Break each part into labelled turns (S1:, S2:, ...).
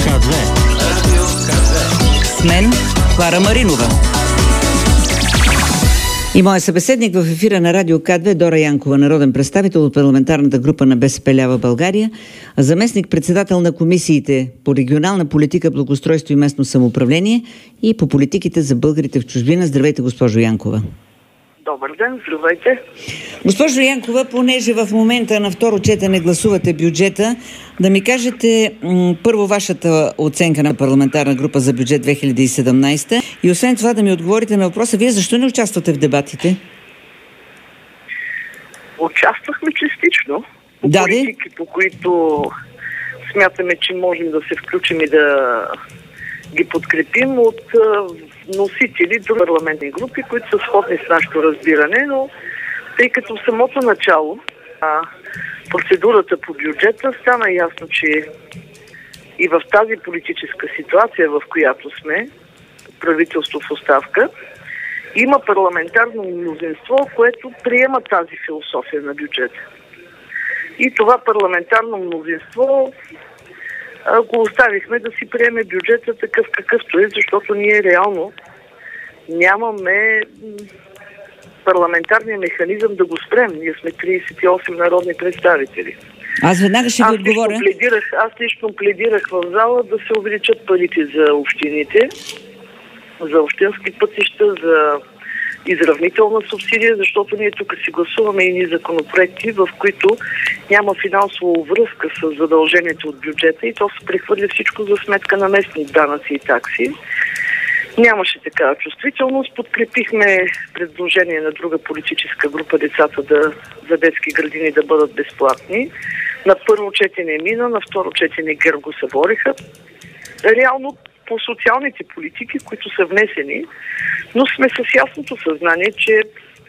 S1: К2. Радио К2. С мен Клара Маринова. И моят събеседник в ефира на Радио К2 Дора Янкова, народен представител от парламентарната група на БСП лява България, заместник председател на комисиите по регионална политика, благоустройство и местно самоуправление и по политиките за българите в чужбина. Здравейте, госпожо Янкова.
S2: Добър ден, здравейте.
S1: Госпожо Янкова, понеже в момента на второ четене гласувате бюджета, да ми кажете първо вашата оценка на парламентарна група за бюджет 2017 и освен това да ми отговорите на въпроса, вие защо не участвате в дебатите?
S2: Участвахме частично по политики, по които смятаме, че можем да се включим и да ги подкрепим от носители до парламентни групи, които са сходни с нашето разбиране, но тъй като в самото начало процедурата по бюджета стана ясно, че и в тази политическа ситуация, в която сме, правителство в оставка, има парламентарно мнозинство, което приема тази философия на бюджета. И това парламентарно мнозинство го оставихме да си приеме бюджета такъв какъвто е, защото ние реално нямаме парламентарния механизъм да го спрем. Ние сме 38 народни представители.
S1: Аз веднага ще ви отговоря.
S2: Аз лично пледирах в зала да се увеличат парите за общините, за общински пътища, за изравнителна субсидия, защото ние тук си гласуваме и законопроекти, в които няма финансова връзка с задължението от бюджета и то се прехвърля всичко за сметка на местни данъци и такси. Нямаше такава чувствителност. Подкрепихме предложение на друга политическа група децата за детски градини да бъдат безплатни. На първо четене мина, на второ четене ГЕРБ го събориха. Реално по социалните политики, които са внесени, но сме с ясното съзнание, че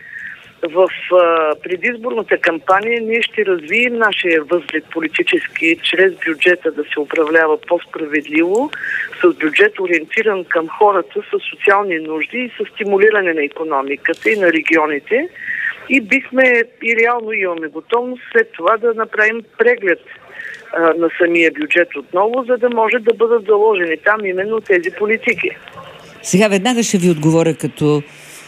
S2: в предизборната кампания ние ще развием нашия възглед политически чрез бюджета да се управлява по-справедливо, с бюджет ориентиран към хората с социални нужди и с стимулиране на икономиката и на регионите. И бихме и реално имаме готовност след това да направим преглед на самия бюджет отново, за да може да бъдат заложени там именно тези политики.
S1: Сега веднага ще ви отговоря като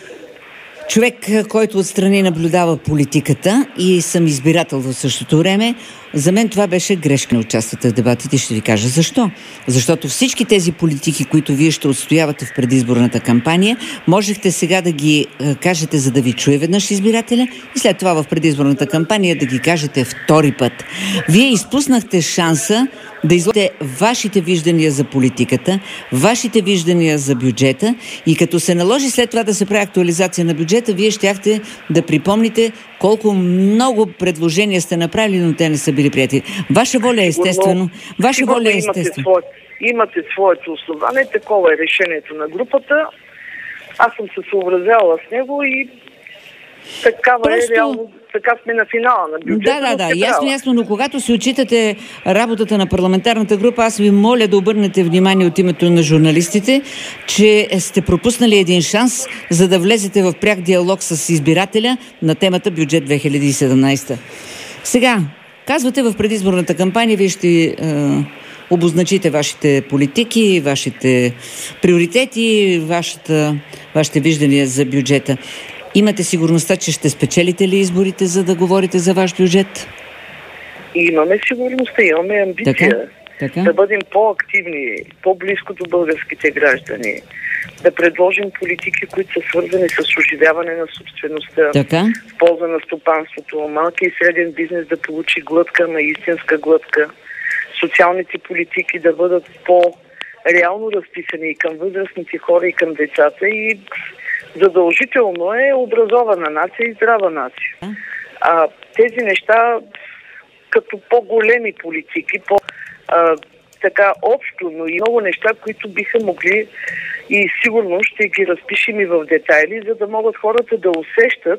S1: човек, който отстрани наблюдава политиката и съм избирател в същото време. За мен това беше грешка на участвате в дебатите. Ще ви кажа защо. Защото всички тези политики, които вие ще отстоявате в предизборната кампания, можехте сега да ги кажете, за да ви чуе веднъж избирателя и след това в предизборната кампания да ги кажете втори път. Вие изпуснахте шанса да изложите вашите виждания за политиката, вашите виждания за бюджета и като се наложи след това да се прави актуализация на бюджета, вие щяхте да припомните колко много предложения сте направили, но те не са били прияти. Ваша воля е естествено. Ваша воля е естествено.
S2: Имате своето основание, такова е решението на групата. Аз съм се съобразяла с него и такава е реално. Така сме на финала на бюджета.
S1: Да, ясно, но когато си отчитате работата на парламентарната група, аз ви моля да обърнете внимание от името на журналистите, че сте пропуснали един шанс, за да влезете в пряк диалог с избирателя на темата бюджет 2017. Сега, казвате в предизборната кампания, вие ще обозначите вашите политики, вашите приоритети, вашите виждания за бюджета. Имате сигурността, че ще спечелите ли изборите, за да говорите за ваш бюджет?
S2: Имаме сигурността, имаме амбиция да бъдем по-активни, по-близко до българските граждани, да предложим политики, които са свързани с оживяване на собствеността, в полза на стопанството, малки и среден бизнес да получи глътка, на истинска глътка, социалните политики да бъдат по-реално разписани и към възрастните хора, и към децата, и задължително е образована нация и здрава нация. Тези неща като по-големи политики, така общо, но и много неща, които биха могли и сигурно ще ги разпишем и в детайли, за да могат хората да усещат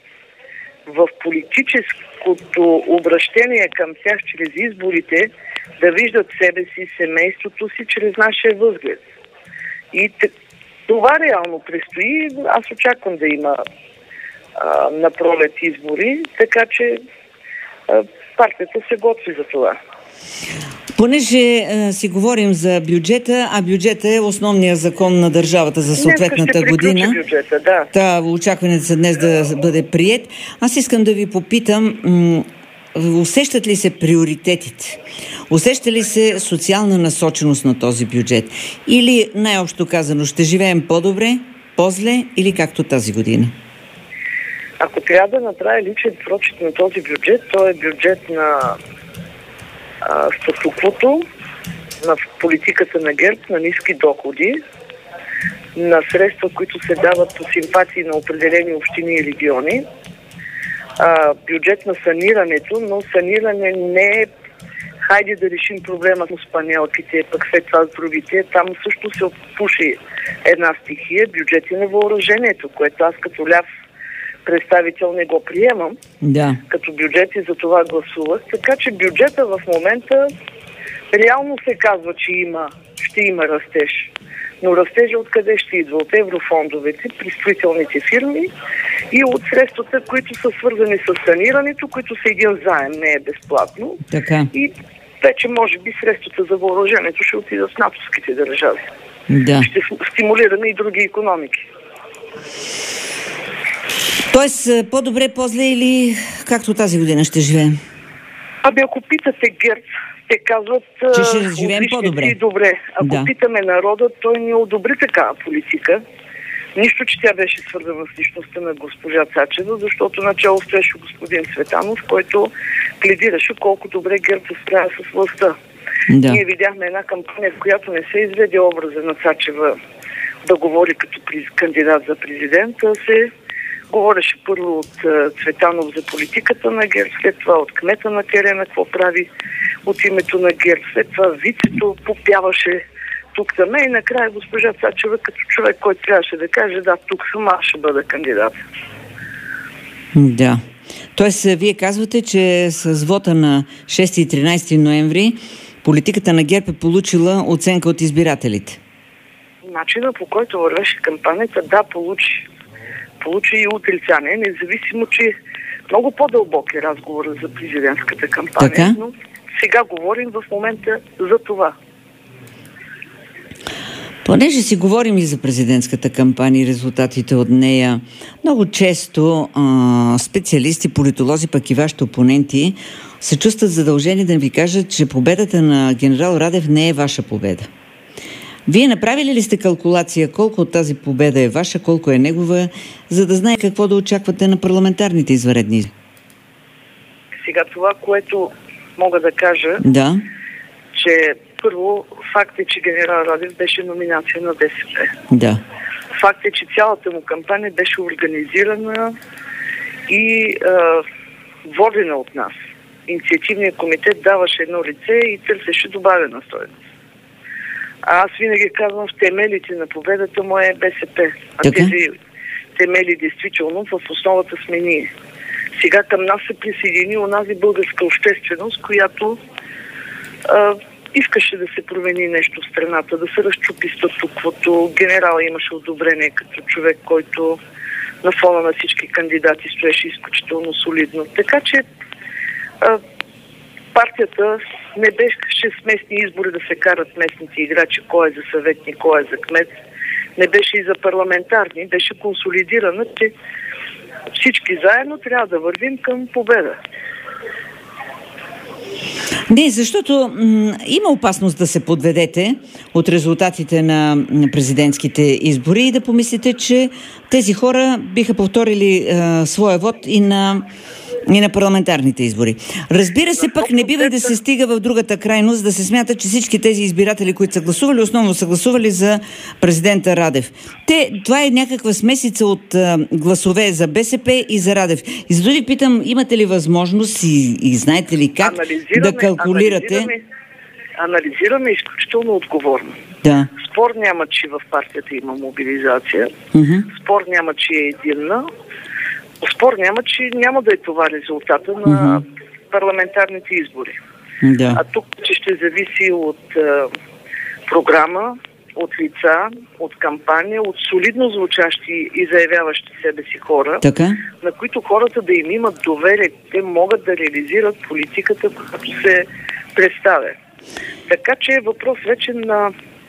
S2: в политическото обращение към тях чрез изборите, да виждат себе си, семейството си чрез нашия възглед. И това реално предстои. Аз очаквам да има напролет избори, така че партията се готви за това.
S1: Понеже си говорим за бюджета, а бюджета е основният закон на държавата за съответната година.
S2: Бюджета, да.
S1: Та, очакването са днес да бъде приет. Аз искам да ви попитам, усещат ли се приоритетите? Усеща ли се социална насоченост на този бюджет? Или, най-общо казано, ще живеем по-добре, по-зле или както тази година?
S2: Ако трябва да направя личен прочит на този бюджет, то е бюджет на статуквото, на политиката на ГЕРБ, на ниски доходи, на средства, които се дават по симпатии на определени общини и региони, бюджет на санирането, но саниране не е хайде да решим проблема с панелките, пък след това с другите. Там също се отпуши една стихия, бюджети на въоръжението, което аз като ляв представител не го приемам.
S1: Да.
S2: Като бюджет и за това гласувах. Така че бюджета в момента реално се казва, че ще има растеж. Но растежа откъде ще идва? От еврофондовете, при строителните фирми и от средствата, които са свързани с санирането, които са един заем, не е безплатно.
S1: Така.
S2: И вече може би средствата за въоръжението ще отидат в натовските държави.
S1: Да.
S2: Ще стимулираме и други икономики.
S1: Тоест, по-добре, по-зле или както тази година ще живеем?
S2: Ако питате ГЕРБ, те казват,
S1: че ще живеем по-добре.
S2: Добре. Ако питаме народа, той ни одобри такава политика. Нищо, че тя беше свързана с личността на госпожа Цачева, защото начало стоеше господин Цветанов, който пледираше колко добре ГЕРБ се справя с властта. Да. Ние видяхме една кампания, в която не се изведе образа на Цачева да говори като кандидат за президент, а се говореше първо от Цветанов за политиката на ГЕРБ, след това от кмета на терена, какво прави от името на ГЕРБ, след това вицето попяваше тук-там и накрая госпожа Цачева като човек, който трябваше да каже, да, тук съм, аз ще бъда кандидат.
S1: Да. Тоест, вие казвате, че с вота на 6 и 13 ноември политиката на ГЕРБ е получила оценка от избирателите.
S2: Начина, по който вървеше кампанията, да, получи и отрицание, независимо, че много по-дълбок е разговор за президентската кампания.
S1: Така?
S2: Но сега говорим в момента за това.
S1: Понеже си говорим и за президентската кампания и резултатите от нея, много често специалисти, политолози, пък и вашите опоненти се чувстват задължени да ви кажат, че победата на генерал Радев не е ваша победа. Вие направили ли сте калкулация колко от тази победа е ваша, колко е негова, за да знае какво да очаквате на парламентарните извънредни?
S2: Сега това, което мога да кажа, че първо факт е, че генерал Радев беше номинация на БСП.
S1: Да.
S2: Факт е, че цялата му кампания беше организирана и водена от нас. Инициативният комитет даваше едно лице и търсеше добавена стойност. Аз винаги казвам, в темелите на победата му е БСП. А тези темели действително в основата сме ние. Сега към нас се присъедини онази българска общественост, която искаше да се промени нещо в страната, да се разчупи статуквото. Генерал имаше одобрение като човек, който на фона на всички кандидати стоеше изключително солидно. Така че партията не беше с местни избори да се карат местните играчи, кой е за съветник, кой е за кмет. Не беше и за парламентарни, беше консолидирана, че всички заедно трябва да вървим към победа.
S1: Не, защото има опасност да се подведете от резултатите на президентските избори и да помислите, че тези хора биха повторили своя вод и на парламентарните избори. Разбира се, пък не бива да се стига в другата крайност, да се смята, че всички тези избиратели, които са гласували, основно са гласували за президента Радев. Това е някаква смесица от гласове за БСП и за Радев. И зато ви питам, имате ли възможност и знаете ли как да калкулирате?
S2: Анализираме изключително отговорно.
S1: Да.
S2: Спор няма, че в партията има мобилизация. Спор няма, че е единна. Спор няма, че няма да е това резултата на парламентарните избори.
S1: Да.
S2: А тук че ще зависи от програма, от лица, от кампания, от солидно звучащи и заявяващи себе си хора, на които хората да им имат доверие, те могат да реализират политиката, която се представя. Така че е въпрос вече на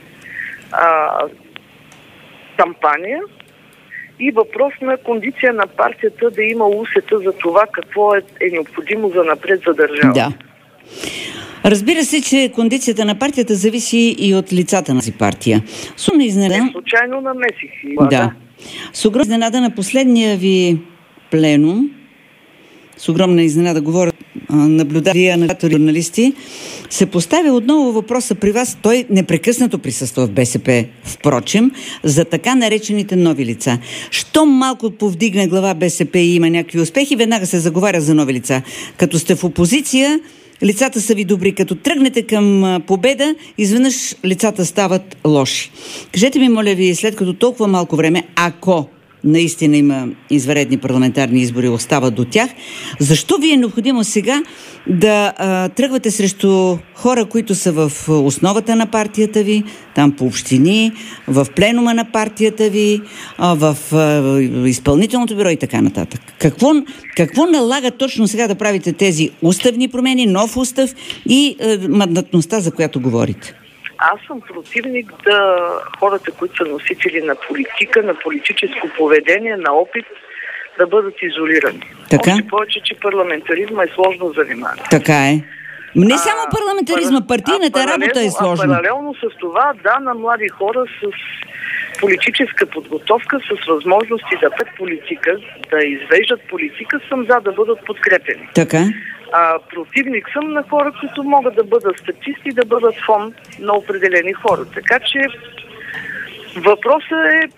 S2: кампания и въпрос на кондиция на партията да има усета за това какво е необходимо за напред за държава.
S1: Да. Разбира се, че кондицията на партията зависи и от лицата на тази партия.
S2: Не случайно намесих.
S1: Да. С огромна изненада на последния ви пленум, с огромна изненада говорят наблюдатели, анализатори, журналисти, се поставя отново въпроса при вас. Той непрекъснато присъства в БСП, впрочем, за така наречените нови лица. Щом малко повдигне глава БСП и има някакви успехи, веднага се заговаря за нови лица. Като сте в опозиция, лицата са ви добри. Като тръгнете към победа, изведнъж лицата стават лоши. Кажете ми, моля ви, след като толкова малко време, ако наистина има извънредни парламентарни избори, остава до тях, защо ви е необходимо сега да тръгвате срещу хора, които са в основата на партията ви, там по общини, в пленума на партията ви, в изпълнителното бюро и така нататък? Какво налага точно сега да правите тези уставни промени, нов устав и мандатността, за която говорите?
S2: Аз съм противник да хората, които са носители на политика, на политическо поведение, на опит, да бъдат изолирани.
S1: Така?
S2: Още повече, че парламентаризма е сложно занимание.
S1: Така е. Не само парламентаризма, партийната работа е сложна.
S2: Паралелно с това, да, на млади хора с политическа подготовка, с възможности да пет политика, да извеждат политика, съм за да бъдат подкрепени.
S1: Така.
S2: Противник съм на хора, които могат да бъдат статисти, да бъдат фон на определени хора. Така че въпросът е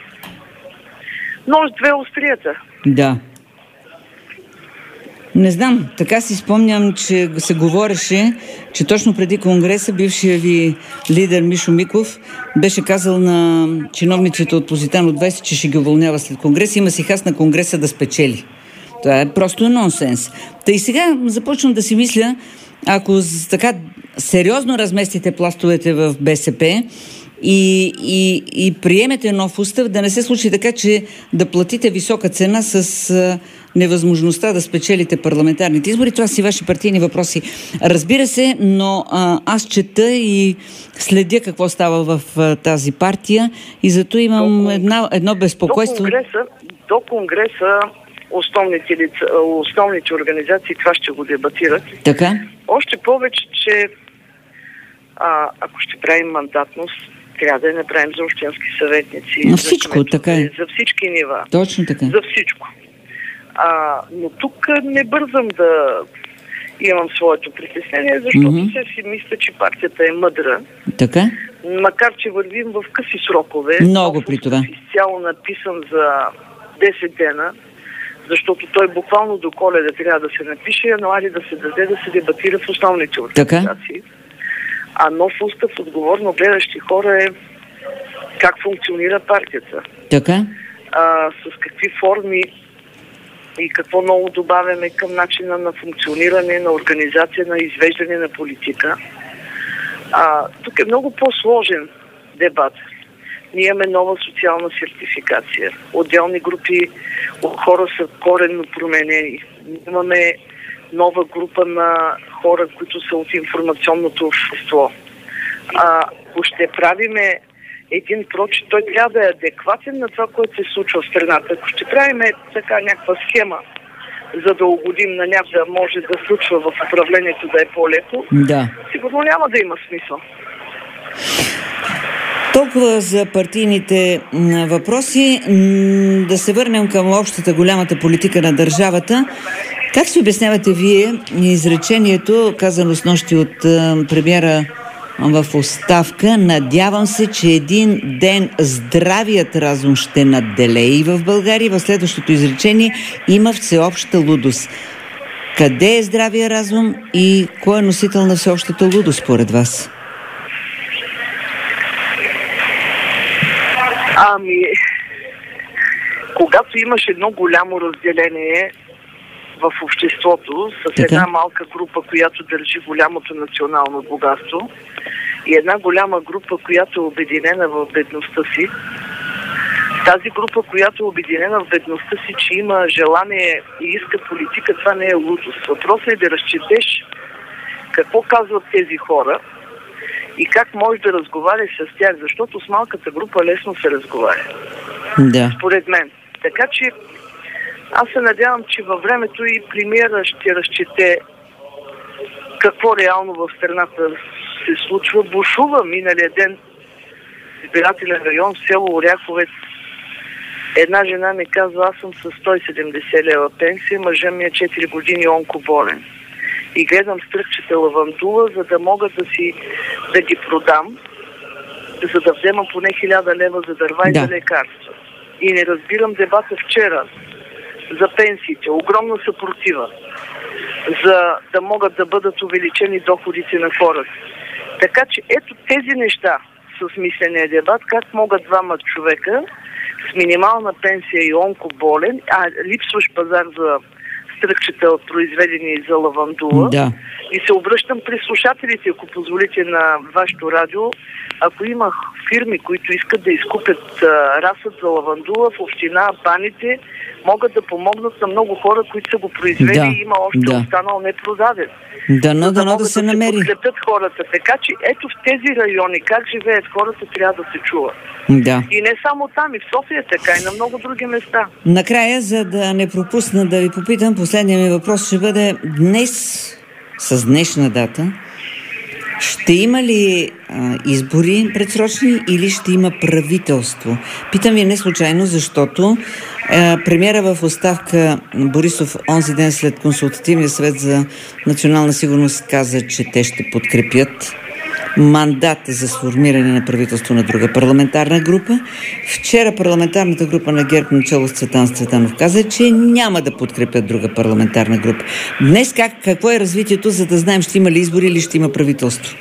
S2: нож две острията.
S1: Да. Не знам, така си спомням, че се говореше, че точно преди Конгреса бившия ви лидер Мишо Миков беше казал на чиновниците от Позитано 20, че ще ги уволнява след Конгрес. Има си хас на Конгреса да спечели. Това е просто нонсенс. Та и сега започвам да си мисля, ако така сериозно разместите пластовете в БСП и приемете нов устав, да не се случи така, че да платите висока цена с невъзможността да спечелите парламентарните избори. Това си ваши партийни въпроси. Разбира се, но аз чета и следя какво става в тази партия и зато имам едно безпокойство.
S2: До Конгреса основните организации това ще го дебатират.
S1: Така?
S2: Още повече, че ако ще правим мандатност, трябва да я направим за общински съветници.
S1: На всичко, така е.
S2: За всички нива.
S1: Точно така.
S2: За всичко. Но тук не бързам да имам своето притеснение, защото все си мисля, че партията е мъдра.
S1: Така?
S2: Макар, че вървим в къси срокове.
S1: Много при това.
S2: Изцяло написан за 10 дена, защото той буквално до Коледа трябва да се напише, януари да се даде, да се дебатира в основните организации. А нов устав, отговорно гледащи хора е как функционира партията.
S1: Така?
S2: С какви форми и какво ново добавяме към начина на функциониране, на организация, на извеждане на политика. Тук е много по-сложен дебат. Ние имаме нова социална сертификация. Отделни групи от хора са коренно променени. Имаме нова група на хора, които са от информационното общество. Ако ще правиме един прочит, той трябва да е адекватен на това, което се случва в страната. Ако ще правиме така някаква схема, за да угодим на някой да може да случва в управлението да е по-леко, сигурно няма да има смисъл.
S1: Толкова за партийните въпроси. Да се върнем към общата голямата политика на държавата. Как си обяснявате вие изречението, казано снощи от премиера в оставка: надявам се, че един ден здравият разум ще надделее и в България. В следващото изречение има всеобща лудост. Къде е здравия разум и кой е носител на всеобщата лудост според вас?
S2: Когато имаш едно голямо разделение в обществото с една малка група, която държи голямото национално богатство, и една голяма група, която е обединена в бедността си, тази група, която е обединена в бедността си, че има желание и иска политика, това не е лудост. Въпросът е да разчетеш какво казват тези хора и как можеш да разговаряш с тях, защото с малката група лесно се разговаря.
S1: Да.
S2: Според мен. Така че аз се надявам, че във времето и премиера ще разчете какво реално в страната се случва. Бушува миналия ден избирателен район в село Оряховец. Една жена ми казва, аз съм с 170 лева пенсия, мъжа ми е 4 години онкоболен. И гледам стръкчета лавандула, за да мога да ги продам, за да взема поне 1000 лева за дърва и за лекарства. И не разбирам дебата вчера за пенсиите. Огромна съпротива, за да могат да бъдат увеличени доходите на хората. Така че ето тези неща с смисления дебат, как могат двама човека с минимална пенсия и онкоболен, липсващ пазар за стръкчета от произведени за лавандула.
S1: Да.
S2: И се обръщам при слушателите, ако позволите, на вашето радио. Ако има фирми, които искат да изкупят разсъд за лавандула в община Баните, могат да помогнат на много хора, които са го произвели и има още останал непродаден.
S1: Дано да се намери.
S2: Да подкрепят хората. Така че ето в тези райони, как живеят хората, трябва да се чува.
S1: Да.
S2: И не само там, и в София така, и на много други места.
S1: Накрая, за да не пропусна да ви попитам, последният ми въпрос ще бъде днес, с днешна дата, ще има ли избори предсрочни или ще има правителство? Питам ви не случайно, защото премиера в оставка Борисов онзи ден след консултативния съвет за национална сигурност каза, че те ще подкрепят мандат за сформиране на правителство на друга парламентарна група. Вчера парламентарната група на ГЕРБ начало с Цветан Цветанов каза, че няма да подкрепят друга парламентарна група. Днес какво е развитието, за да знаем ще има ли избори или ще има правителство?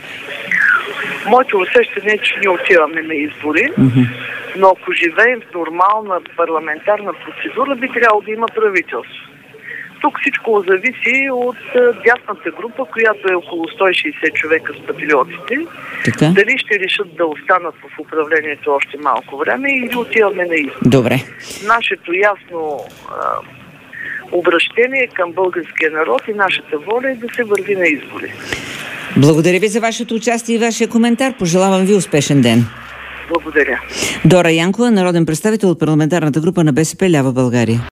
S2: Моето усещане е, че ние отиваме на избори, но ако живеем в нормална парламентарна процедура, би трябвало да има правителство. Тук всичко зависи от дясната група, която е около 160 човека с патриотите.
S1: Така?
S2: Дали ще решат да останат в управлението още малко време или отиваме на избори.
S1: Добре.
S2: Нашето ясно обращение към българския народ и нашата воля е да се върви на избори.
S1: Благодаря ви за вашето участие и вашия коментар. Пожелавам ви успешен ден.
S2: Благодаря.
S1: Дора Янкова, народен представител от парламентарната група на БСП Лява България.